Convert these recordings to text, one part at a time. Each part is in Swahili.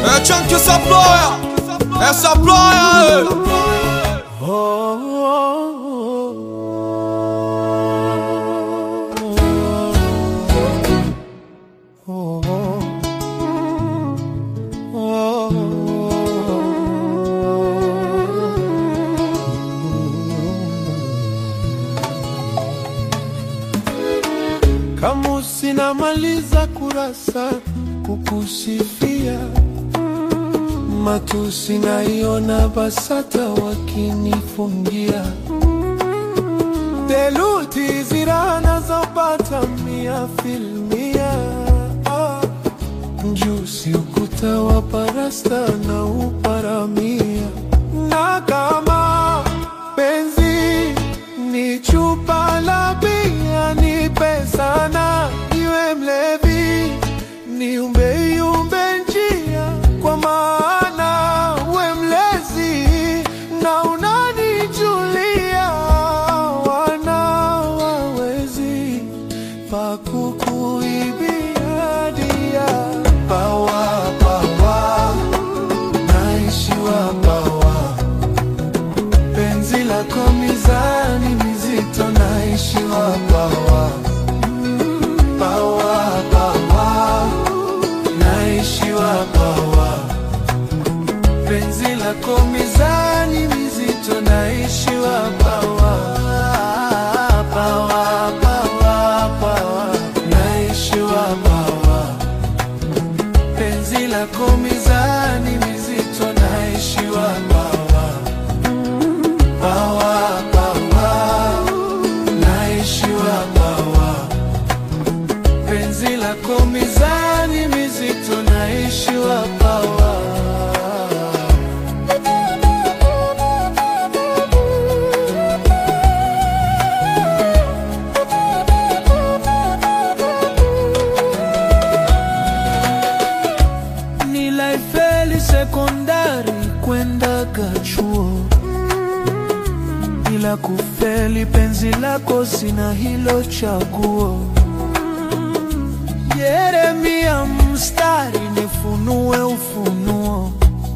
Chunky Supplier, Supplier. Kama sinamaliza kurasa kukusifia, matusi naiona BASATA wakinifungia, theluthi zira nazopata 100%. Mjusi ukuta wa parasta na uparamia. Na kama penzi ni chupa la bia, nipe sana niwe mlevi, niumbe yumbe njia, kwa maana we mlezi na unanijulia. Wana wawezi pa kukuibia dia. Pawa, pawa, naishiwa pawa, penzi lako mizani mizito, naishiwa pawa. Pawa, pawa, naishiwa pawa, penzi lako mizani mizito, naishiwa pawa. Pawa, pawa, pawa, naishiwa pawa, penzi lako mizani mizito, naishiwa pawa. Pawa, pawa, naishiwa pawa, penzi lako mizani mizito, naishiwa pawa. Nilaifeli sekondari kwenda chuo, ila kufeli penzi lako sina hilo chaguo. Yeremia mstari nifunue ufunuo,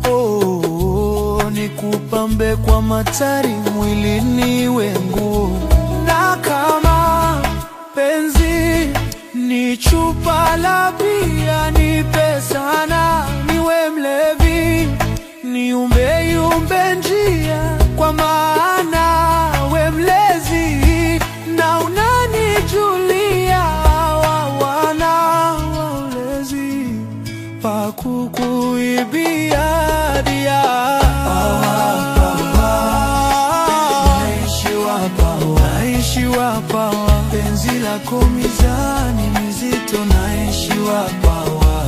nikupambe kwa matari mwili niwe nguo. Na kama penzi ni chupa la bia, nipe sana niwe mlevi, niumbe yumbe njia, kwa maana we mlezi na unanijulia. Wana walezi pa kukuibia dia. Naishiwa pawa, naishiwa pawa, penzi lako mizani mizito, naishiwa pawa.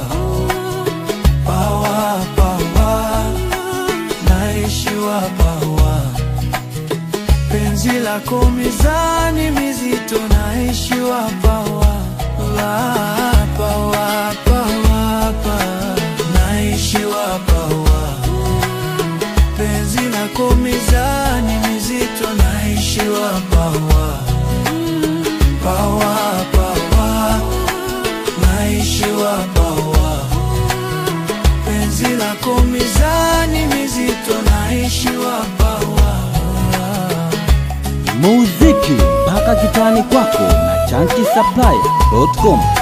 Pawa, pawa, naishiwa pawa, penzi lako mizani mizito, naishiwa pawa. Pawa, pawa, pawa, naishiwa pawa, penzi lako mizani mizito, naishiwa pawa. Pawa, pawa, naishiwa pawa, penzi lako mizani mizito, naishiwa pawa. Muziki mpaka kitani kwako na ChunkySupplier.com.